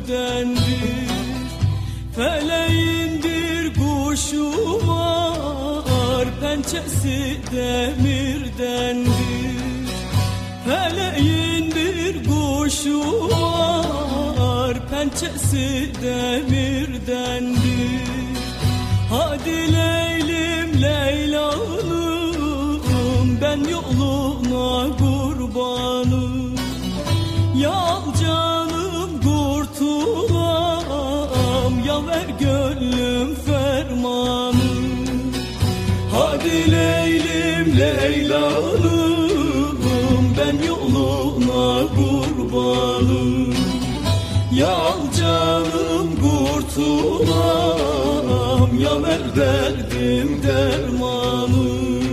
kömürdendir. Feleğindir kuşu var, pençesi demirdendir. Feleğindir kuşu var, pençesi demirdendir. Hadi Leylim Leylalım, ben yoluna kurbanım. Yal canım kurtulam, ya ver gönlüm fermanı. Hadi Leylim Leylalım, ben yoluna kurbanım. Yal canım kurtulam, ya ver derdim dermanı.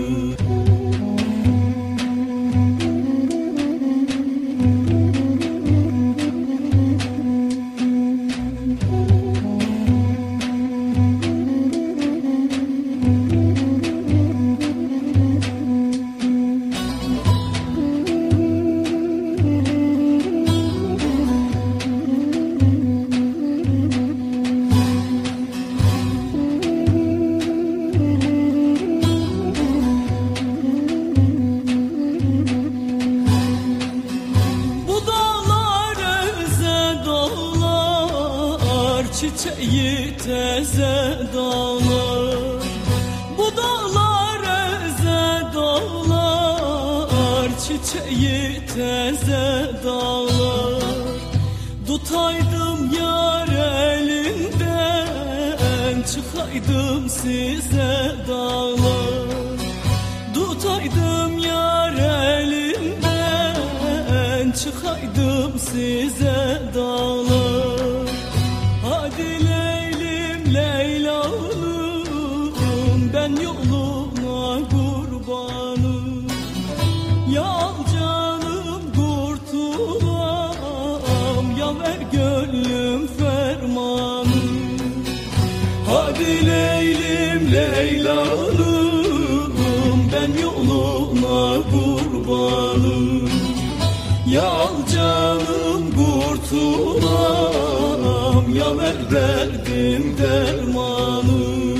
Çiçeği teze dağlar, bu dağlar eze dağlar. Çiçeği teze dağlar, tutaydım yar elinden, çıkaydım size dağlar. Tutaydım yar elinden, çıkaydım size dağlar. Hadi Leylim Leylalım, ben yoluna kurbanım. Yal canım kurtulam, ya ver gönlüm fermanı. Hadi Leylim Leylalım, ben yoluna kurbanım. Yal canım kurtulam, ya ver derdim dermanı.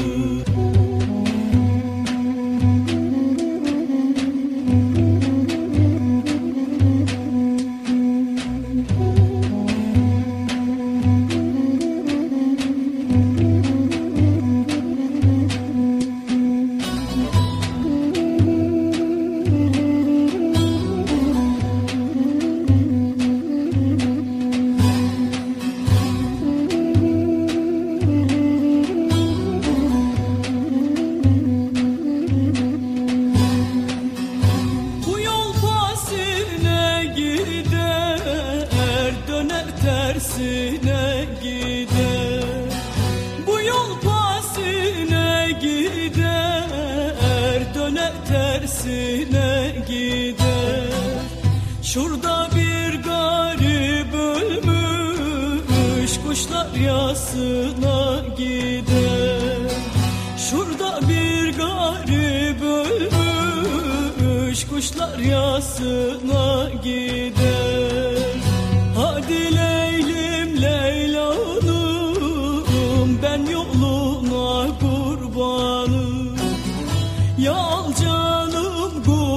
Tersine gider, bu yol pasine gider, döner tersine gider. Şurada bir garip ölmüş, kuşlar yasına gider. Şurada bir garip ölmüş, kuşlar yasına gider. Hadi Leylim Leylalım, ben yoluna kurbanım. Yal canım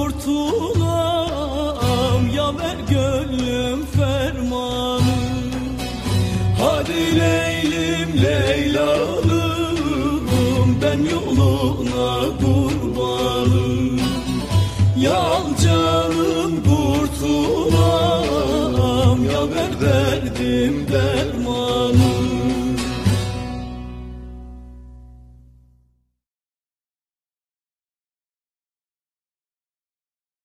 kurtulam, ya ver gönlüm fermanı. Hadi Leylim Leylalım, ben yoluna kurbanım. Yal canım kurtulam, ya ver derdim dermanı.